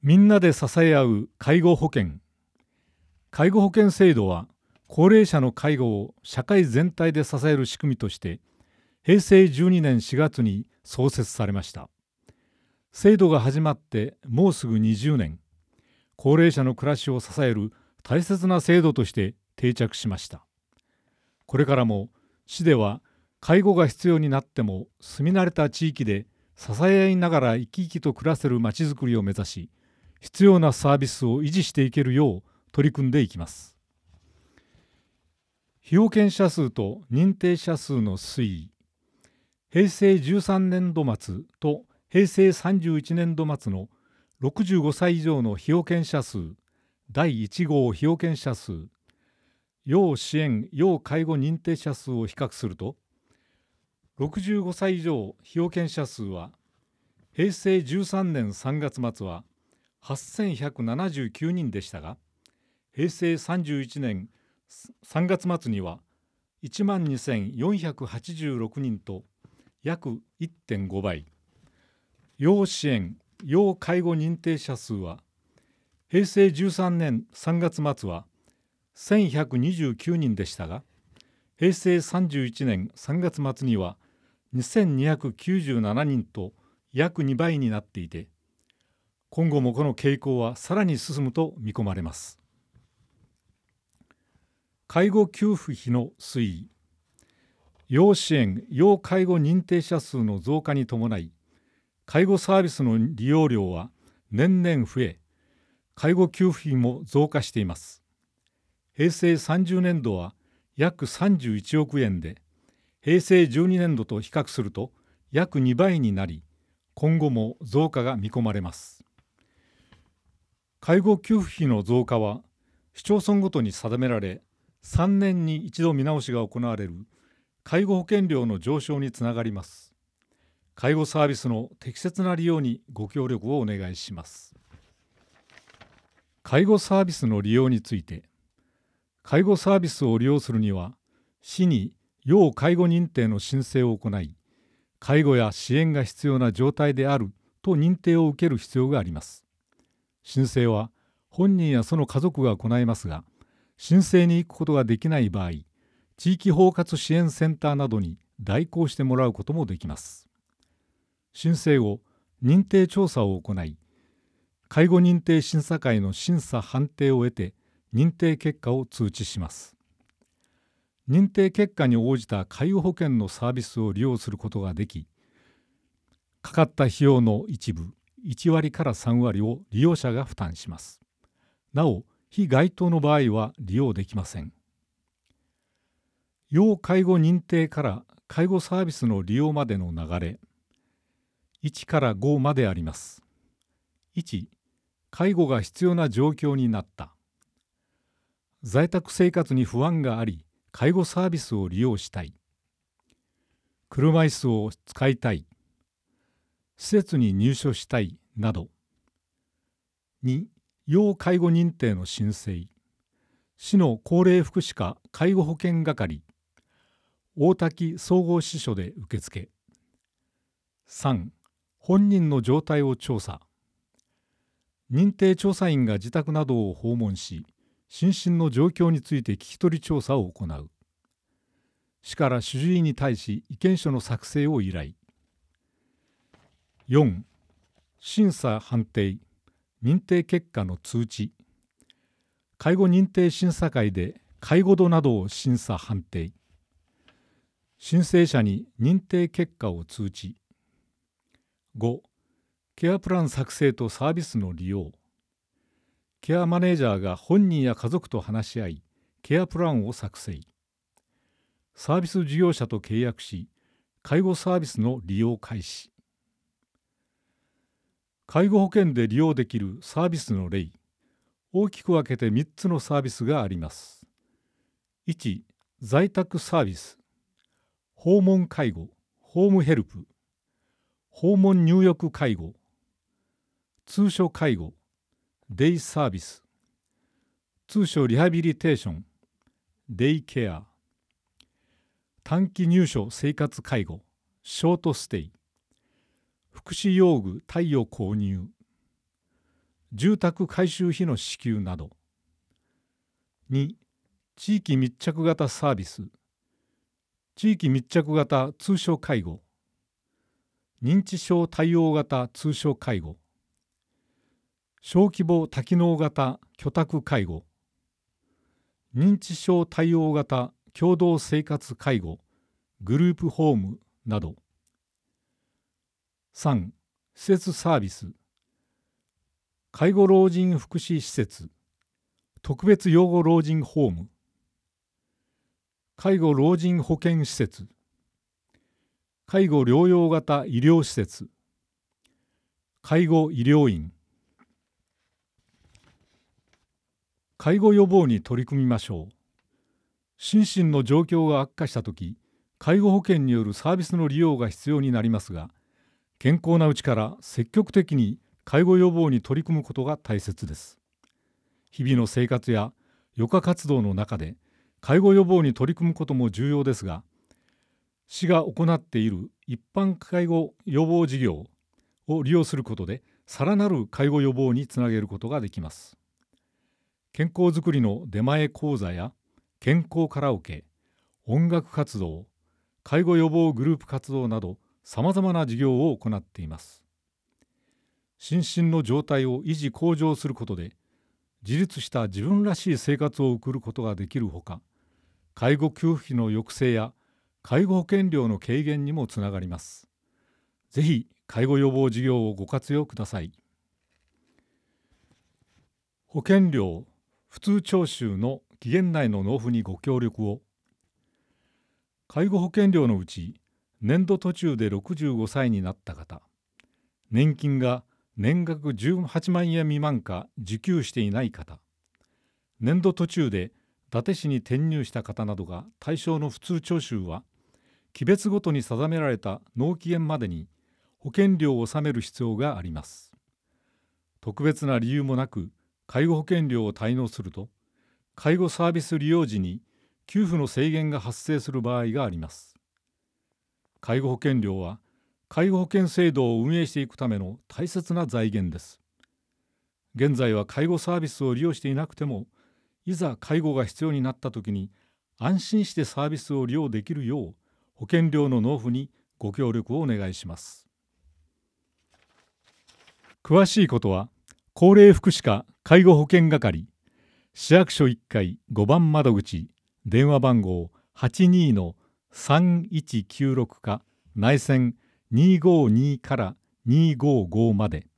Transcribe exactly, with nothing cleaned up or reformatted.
みんなで支え合う介護保険。介護保険制度は高齢者の介護を社会全体で支える仕組みとしてへいせいじゅうにねんしがつに創設されました。制度が始まってもうすぐにじゅうねん、高齢者の暮らしを支える大切な制度として定着しました。これからも市では介護が必要になっても住み慣れた地域で支え合いながら生き生きと暮らせるまちづくりを目指し、必要なサービスを維持していけるよう取り組んでいきます。被保険者数と認定者数の推移。へいせいじゅうさんねんど末とへいせいさんじゅういちねんど末のろくじゅうごさい以上の被保険者数、だいいち号被保険者数、要支援・要介護認定者数を比較すると、ろくじゅうごさい以上被保険者数はへいせいじゅうさんねんさんがつ末ははっせんひゃくななじゅうきゅうにんでしたが、へいせいさんじゅういちねんさんがつ末にはいちまんにせんよんひゃくはちじゅうろくにんと約 いってんごばい、要支援・要介護認定者数はへいせいじゅうさんねんさんがつ末はせんひゃくにじゅうきゅうにんでしたが、へいせいさんじゅういちねんさんがつ末にはにせんにひゃくきゅうじゅうななにんと約にばいになっていて、今後もこの傾向はさらに進むと見込まれます。介護給付費の推移。要支援・要介護認定者数の増加に伴い、介護サービスの利用料は年々増え、介護給付費も増加しています。へいせいさんじゅうねんどは約さんじゅういちおくえんで、へいせいじゅうにねんどと比較すると約にばいになり、今後も増加が見込まれます。介護給付費の増加は市町村ごとに定められ、さんねんに一度見直しが行われる介護保険料の上昇につながります。介護サービスの適切な利用にご協力をお願いします。介護サービスの利用について、介護サービスを利用するには、市に要介護認定の申請を行い、介護や支援が必要な状態であると認定を受ける必要があります。申請は本人やその家族が行いますが、申請に行くことができない場合、地域包括支援センターなどに代行してもらうこともできます。申請後、認定調査を行い、介護認定審査会の審査判定を得て、認定結果を通知します。認定結果に応じた介護保険のサービスを利用することができ、かかった費用の一部、いちわりからさんわりを利用者が負担します。なお、非該当の場合は利用できません。要介護認定から介護サービスの利用までの流れ。いちからごまであります。いち、介護が必要な状況になった。在宅生活に不安があり、介護サービスを利用したい。車椅子を使いたい。施設に入所したいなど。に、要介護認定の申請。市の高齢福祉課介護保険係、大滝総合支所で受付。さん、本人の状態を調査。認定調査員が自宅などを訪問し、心身の状況について聞き取り調査を行う。市から主治医に対し意見書の作成を依頼。よん、審査判定、認定結果の通知。介護認定審査会で介護度などを審査判定。申請者に認定結果を通知。ご、ケアプラン作成とサービスの利用。ケアマネージャーが本人や家族と話し合い、ケアプランを作成。サービス事業者と契約し、介護サービスの利用開始。介護保険で利用できるサービスの例。大きく分けてみっつのサービスがあります。いち、在宅サービス。訪問介護、ホームヘルプ。訪問入浴介護。通所介護、デイサービス。通所リハビリテーション、デイケア。短期入所生活介護、ショートステイ。福祉用具貸与購入。 住宅改修費の支給など。に、地域密着型サービス、地域密着型通所介護、認知症対応型通所介護、小規模多機能型居宅介護、認知症対応型共同生活介護グループホームなど。さん、施設サービス、介護老人福祉施設、特別養護老人ホーム、介護老人保健施設、介護療養型医療施設、介護医療院。介護予防に取り組みましょう。心身の状況が悪化したとき、介護保険によるサービスの利用が必要になりますが、健康なうちから積極的に介護予防に取り組むことが大切です。日々の生活や余暇活動の中で介護予防に取り組むことも重要ですが、市が行っている一般介護予防事業を利用することで、さらなる介護予防につなげることができます。健康づくりの出前講座や健康カラオケ、音楽活動、介護予防グループ活動など、さまざまな事業を行っています。心身の状態を維持向上することで、自立した自分らしい生活を送ることができるほか、介護給付費の抑制や介護保険料の軽減にもつながります。ぜひ介護予防事業をご活用ください。保険料普通徴収の期限内の納付にご協力を。介護保険料のうち、年度途中でろくじゅうごさいになった方、年金が年額じゅうはちまんえん未満か受給していない方、年度途中で伊達市に転入した方などが対象の普通徴収は、期別ごとに定められた納期限までに保険料を納める必要があります。特別な理由もなく介護保険料を滞納すると、介護サービス利用時に給付の制限が発生する場合があります。介護保険料は介護保険制度を運営していくための大切な財源です。現在は介護サービスを利用していなくても、いざ介護が必要になったときに安心してサービスを利用できるよう、保険料の納付にご協力をお願いします。詳しいことは、高齢福祉課介護保険係、市役所いっかいごばん窓口、電話番号 はちにー さんいちきゅうろく か内線にーごーにーからにーごーごーまで。